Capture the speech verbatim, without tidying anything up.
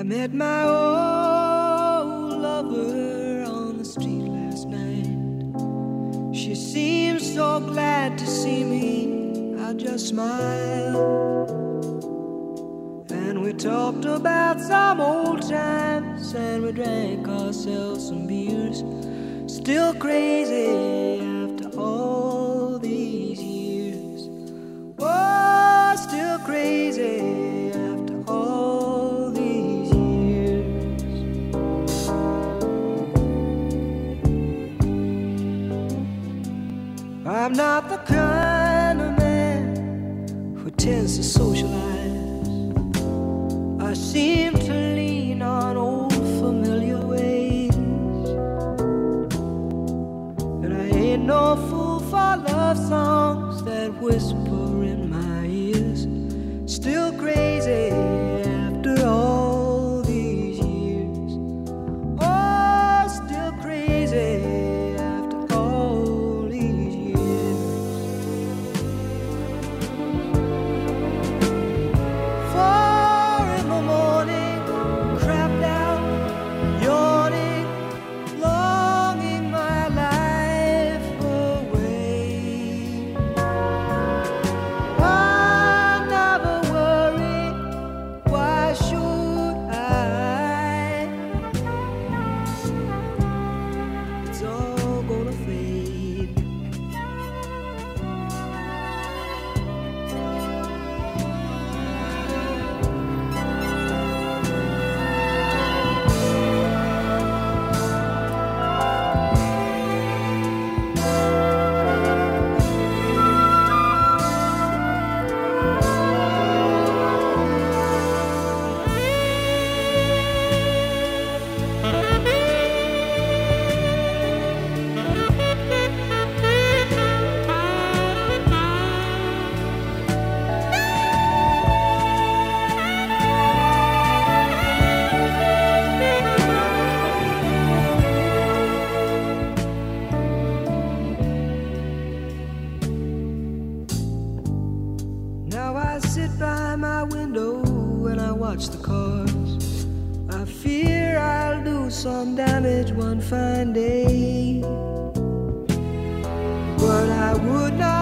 Met my old lover on the street last night. She seemed so glad to see me, I just smiled. And we talked about some old times, and we drank ourselves some beers. Still crazy after all these years. Oh, still crazy after all these years. I'm not the kind of man who tends to socialize. I seem to lean on old familiar ways. And I ain't no fool for love songs that whisper in my ears. Still crazy after all these years. Oh, still crazy after all these years. Four in the morning, crapped out, yawning, longing my life away. I never worry, why should I? It's all gonna fade. Now I sit by my window and I watch the cars. I fear I'll do some damage one fine day, but I would not